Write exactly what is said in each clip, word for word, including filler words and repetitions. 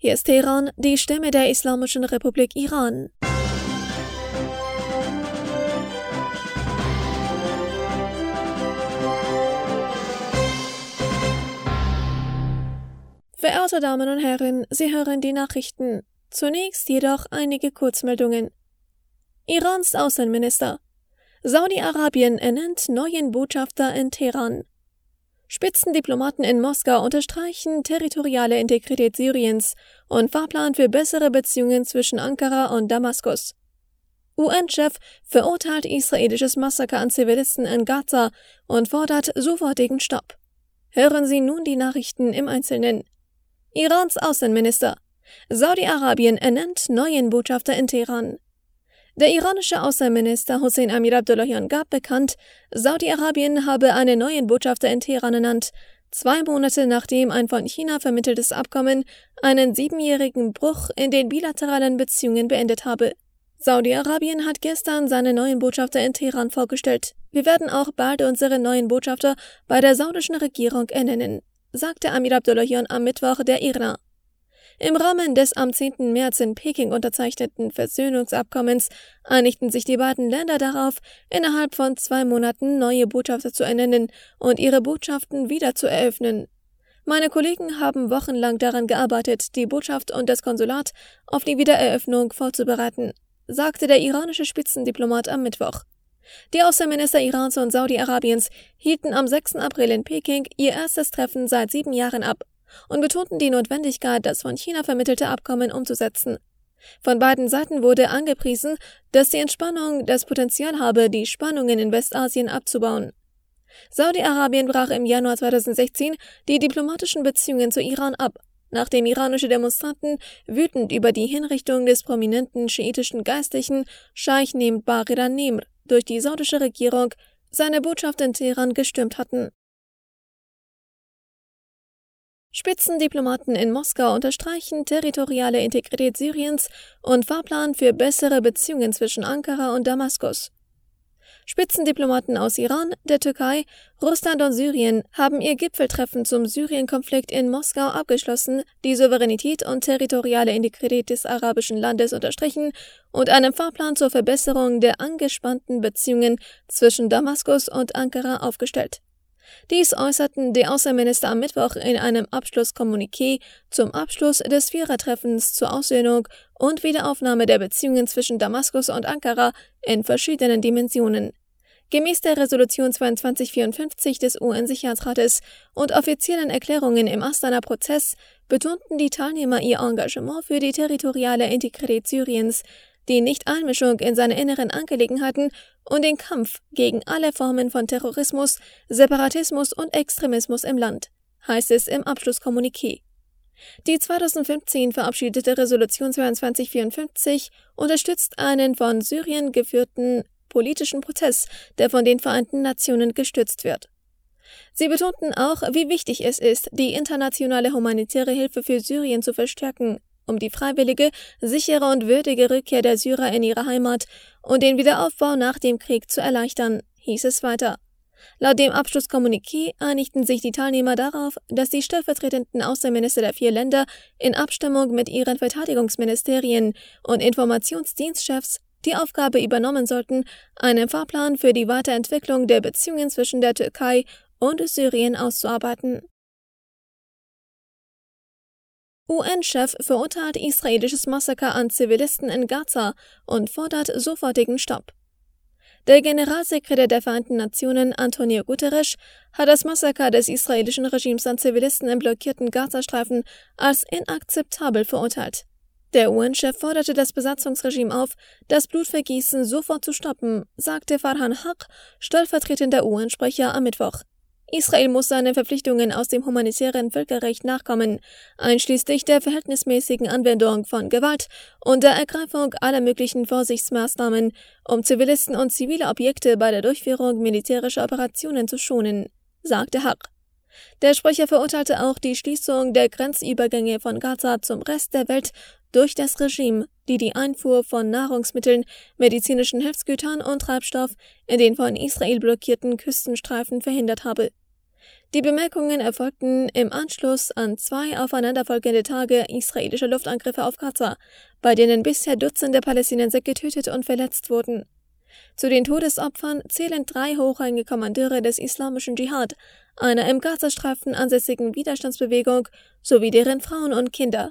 Hier ist Teheran, die Stimme der Islamischen Republik Iran. Verehrte Damen und Herren, Sie hören die Nachrichten. Zunächst jedoch einige Kurzmeldungen. Irans Außenminister. Saudi-Arabien ernennt neuen Botschafter in Teheran. Spitzendiplomaten in Moskau unterstreichen territoriale Integrität Syriens und Fahrplan für bessere Beziehungen zwischen Ankara und Damaskus. U N-Chef verurteilt israelisches Massaker an Zivilisten in Gaza und fordert sofortigen Stopp. Hören Sie nun die Nachrichten im Einzelnen. Irans Außenminister. Saudi-Arabien ernennt neuen Botschafter in Teheran. Der iranische Außenminister Hossein Amir-Abdollahian gab bekannt, Saudi-Arabien habe einen neuen Botschafter in Teheran ernannt, zwei Monate nachdem ein von China vermitteltes Abkommen einen siebenjährigen Bruch in den bilateralen Beziehungen beendet habe. Saudi-Arabien hat gestern seinen neuen Botschafter in Teheran vorgestellt. Wir werden auch bald unseren neuen Botschafter bei der saudischen Regierung ernennen, sagte Amir-Abdollahian am Mittwoch der I R N A. Im Rahmen des am zehnten März in Peking unterzeichneten Versöhnungsabkommens einigten sich die beiden Länder darauf, innerhalb von zwei Monaten neue Botschafter zu ernennen und ihre Botschaften wieder zu eröffnen. Meine Kollegen haben wochenlang daran gearbeitet, die Botschaft und das Konsulat auf die Wiedereröffnung vorzubereiten, sagte der iranische Spitzendiplomat am Mittwoch. Die Außenminister Irans und Saudi-Arabiens hielten am sechsten April in Peking ihr erstes Treffen seit sieben Jahren ab und betonten die Notwendigkeit, das von China vermittelte Abkommen umzusetzen. Von beiden Seiten wurde angepriesen, dass die Entspannung das Potenzial habe, die Spannungen in Westasien abzubauen. Saudi-Arabien brach im Januar zweitausendsechzehn die diplomatischen Beziehungen zu Iran ab, nachdem iranische Demonstranten wütend über die Hinrichtung des prominenten schiitischen Geistlichen Scheich Nemr Bagher Nemr durch die saudische Regierung seine Botschaft in Teheran gestürmt hatten. Spitzendiplomaten in Moskau unterstreichen territoriale Integrität Syriens und Fahrplan für bessere Beziehungen zwischen Ankara und Damaskus. Spitzendiplomaten aus Iran, der Türkei, Russland und Syrien haben ihr Gipfeltreffen zum Syrien-Konflikt in Moskau abgeschlossen, die Souveränität und territoriale Integrität des arabischen Landes unterstrichen und einen Fahrplan zur Verbesserung der angespannten Beziehungen zwischen Damaskus und Ankara aufgestellt. Dies äußerten die Außenminister am Mittwoch in einem Abschlusskommuniqué zum Abschluss des Vierertreffens zur Aussöhnung und Wiederaufnahme der Beziehungen zwischen Damaskus und Ankara in verschiedenen Dimensionen. Gemäß der Resolution zweiundzwanzig vierundfünfzig des U N-Sicherheitsrates und offiziellen Erklärungen im Astana-Prozess betonten die Teilnehmer ihr Engagement für die territoriale Integrität Syriens, die Nichteinmischung in seine inneren Angelegenheiten und den Kampf gegen alle Formen von Terrorismus, Separatismus und Extremismus im Land, heißt es im Abschlusskommuniqué. Die zweitausendfünfzehn verabschiedete Resolution zweiundzwanzig vierundfünfzig unterstützt einen von Syrien geführten politischen Prozess, der von den Vereinten Nationen gestützt wird. Sie betonten auch, wie wichtig es ist, die internationale humanitäre Hilfe für Syrien zu verstärken, um die freiwillige, sichere und würdige Rückkehr der Syrer in ihre Heimat und den Wiederaufbau nach dem Krieg zu erleichtern, hieß es weiter. Laut dem Abschlusskommuniqué einigten sich die Teilnehmer darauf, dass die stellvertretenden Außenminister der vier Länder in Abstimmung mit ihren Verteidigungsministerien und Informationsdienstchefs die Aufgabe übernommen sollten, einen Fahrplan für die Weiterentwicklung der Beziehungen zwischen der Türkei und Syrien auszuarbeiten. U N-Chef verurteilt israelisches Massaker an Zivilisten in Gaza und fordert sofortigen Stopp. Der Generalsekretär der Vereinten Nationen, Antonio Guterres, hat das Massaker des israelischen Regimes an Zivilisten im blockierten Gazastreifen als inakzeptabel verurteilt. Der U N-Chef forderte das Besatzungsregime auf, das Blutvergießen sofort zu stoppen, sagte Farhan Haq, stellvertretender U N-Sprecher, am Mittwoch. Israel muss seinen Verpflichtungen aus dem humanitären Völkerrecht nachkommen, einschließlich der verhältnismäßigen Anwendung von Gewalt und der Ergreifung aller möglichen Vorsichtsmaßnahmen, um Zivilisten und zivile Objekte bei der Durchführung militärischer Operationen zu schonen, sagte Haq. Der Sprecher verurteilte auch die Schließung der Grenzübergänge von Gaza zum Rest der Welt durch das Regime, die die Einfuhr von Nahrungsmitteln, medizinischen Hilfsgütern und Treibstoff in den von Israel blockierten Küstenstreifen verhindert habe. Die Bemerkungen erfolgten im Anschluss an zwei aufeinanderfolgende Tage israelischer Luftangriffe auf Gaza, bei denen bisher Dutzende Palästinenser getötet und verletzt wurden. Zu den Todesopfern zählen drei hochrangige Kommandeure des islamischen Dschihad, einer im Gazastreifen ansässigen Widerstandsbewegung sowie deren Frauen und Kinder.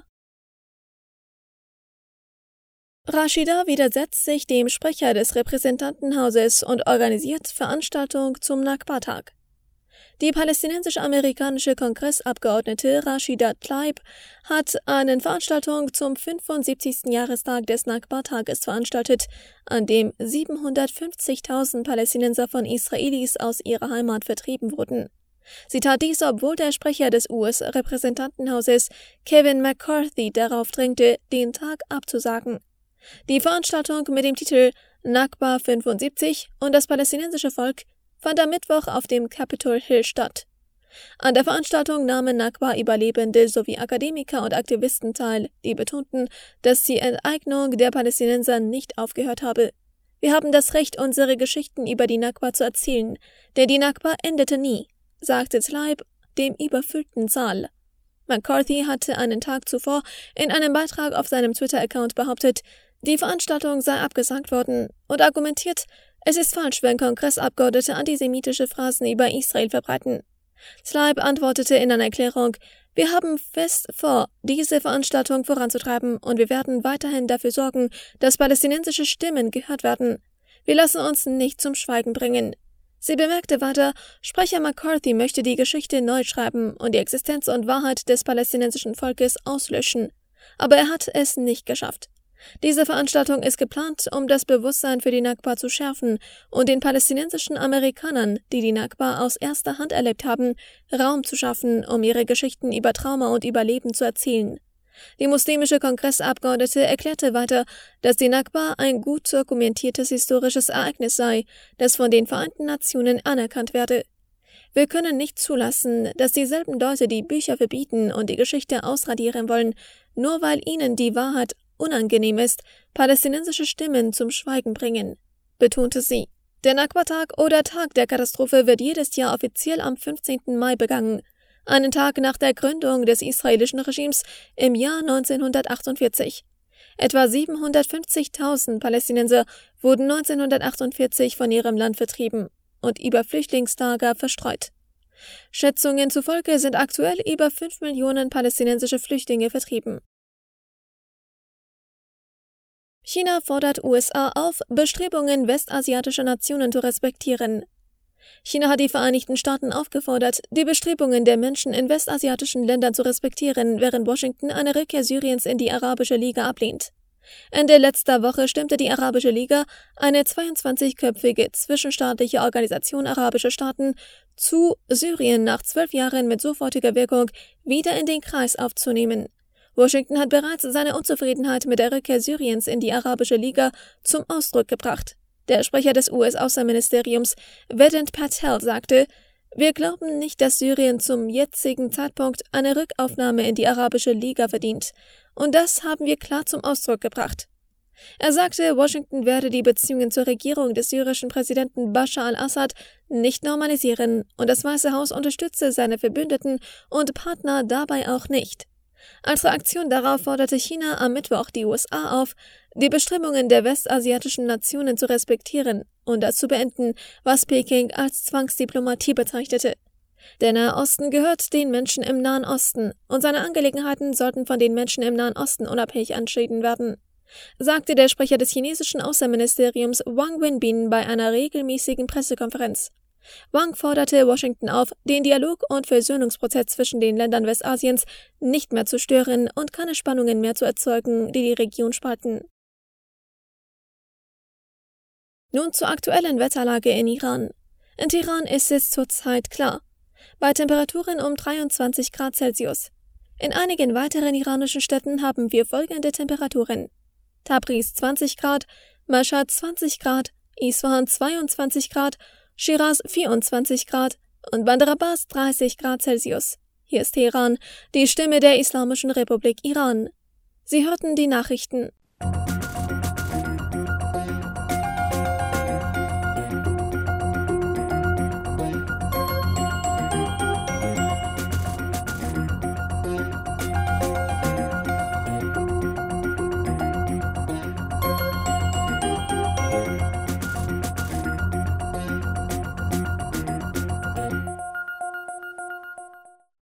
Rashida widersetzt sich dem Sprecher des Repräsentantenhauses und organisiert Veranstaltung zum Nakba-Tag. Die palästinensisch-amerikanische Kongressabgeordnete Rashida Tlaib hat eine Veranstaltung zum fünfundsiebzigsten Jahrestag des Nakba-Tages veranstaltet, an dem siebenhundertfünfzigtausend Palästinenser von Israelis aus ihrer Heimat vertrieben wurden. Sie tat dies, obwohl der Sprecher des U S-Repräsentantenhauses Kevin McCarthy darauf drängte, den Tag abzusagen. Die Veranstaltung mit dem Titel Nakba fünfundsiebzig und das palästinensische Volk fand am Mittwoch auf dem Capitol Hill statt. An der Veranstaltung nahmen Nakba-Überlebende sowie Akademiker und Aktivisten teil, die betonten, dass die Enteignung der Palästinenser nicht aufgehört habe. Wir haben das Recht, unsere Geschichten über die Nakba zu erzählen, denn die Nakba endete nie, sagte Tlaib dem überfüllten Saal. McCarthy hatte einen Tag zuvor in einem Beitrag auf seinem Twitter-Account behauptet, die Veranstaltung sei abgesagt worden und argumentiert, es ist falsch, wenn Kongressabgeordnete antisemitische Phrasen über Israel verbreiten. Tlaib antwortete in einer Erklärung, wir haben fest vor, diese Veranstaltung voranzutreiben und wir werden weiterhin dafür sorgen, dass palästinensische Stimmen gehört werden. Wir lassen uns nicht zum Schweigen bringen. Sie bemerkte weiter, Sprecher McCarthy möchte die Geschichte neu schreiben und die Existenz und Wahrheit des palästinensischen Volkes auslöschen. Aber er hat es nicht geschafft. Diese Veranstaltung ist geplant, um das Bewusstsein für die Nakba zu schärfen und den palästinensischen Amerikanern, die die Nakba aus erster Hand erlebt haben, Raum zu schaffen, um ihre Geschichten über Trauma und Überleben zu erzählen. Die muslimische Kongressabgeordnete erklärte weiter, dass die Nakba ein gut dokumentiertes historisches Ereignis sei, das von den Vereinten Nationen anerkannt werde. Wir können nicht zulassen, dass dieselben Leute, die Bücher verbieten und die Geschichte ausradieren wollen, nur weil ihnen die Wahrheit unangenehm ist, palästinensische Stimmen zum Schweigen bringen, betonte sie. Der Nakba-Tag oder Tag der Katastrophe wird jedes Jahr offiziell am fünfzehnten Mai begangen, einen Tag nach der Gründung des israelischen Regimes im Jahr neunzehnhundertachtundvierzig. Etwa siebenhundertfünfzigtausend Palästinenser wurden neunzehnhundertachtundvierzig von ihrem Land vertrieben und über Flüchtlingslager verstreut. Schätzungen zufolge sind aktuell über fünf Millionen palästinensische Flüchtlinge vertrieben. China fordert U S A auf, Bestrebungen westasiatischer Nationen zu respektieren. China hat die Vereinigten Staaten aufgefordert, die Bestrebungen der Menschen in westasiatischen Ländern zu respektieren, während Washington eine Rückkehr Syriens in die Arabische Liga ablehnt. Ende letzter Woche stimmte die Arabische Liga, eine zweiundzwanzigköpfige zwischenstaatliche Organisation arabischer Staaten, zu, Syrien nach zwölf Jahren mit sofortiger Wirkung wieder in den Kreis aufzunehmen. Washington hat bereits seine Unzufriedenheit mit der Rückkehr Syriens in die Arabische Liga zum Ausdruck gebracht. Der Sprecher des U S-Außenministeriums, Vedant Patel, sagte, wir glauben nicht, dass Syrien zum jetzigen Zeitpunkt eine Rückaufnahme in die Arabische Liga verdient. Und das haben wir klar zum Ausdruck gebracht. Er sagte, Washington werde die Beziehungen zur Regierung des syrischen Präsidenten Bashar al-Assad nicht normalisieren und das Weiße Haus unterstütze seine Verbündeten und Partner dabei auch nicht. Als Reaktion darauf forderte China am Mittwoch die U S A auf, die Bestrebungen der westasiatischen Nationen zu respektieren und das zu beenden, was Peking als Zwangsdiplomatie bezeichnete. Der Nahe Osten gehört den Menschen im Nahen Osten und seine Angelegenheiten sollten von den Menschen im Nahen Osten unabhängig entschieden werden, sagte der Sprecher des chinesischen Außenministeriums Wang Wenbin bei einer regelmäßigen Pressekonferenz. Wang forderte Washington auf, den Dialog- und Versöhnungsprozess zwischen den Ländern Westasiens nicht mehr zu stören und keine Spannungen mehr zu erzeugen, die die Region spalten. Nun zur aktuellen Wetterlage in Iran. In Teheran ist es zurzeit klar, bei Temperaturen um dreiundzwanzig Grad Celsius. In einigen weiteren iranischen Städten haben wir folgende Temperaturen: Tabriz zwanzig Grad, Mashhad zwanzig Grad, Isfahan zweiundzwanzig Grad, Shiraz vierundzwanzig Grad und Bandar Abbas dreißig Grad Celsius. Hier ist Teheran, die Stimme der Islamischen Republik Iran. Sie hörten die Nachrichten.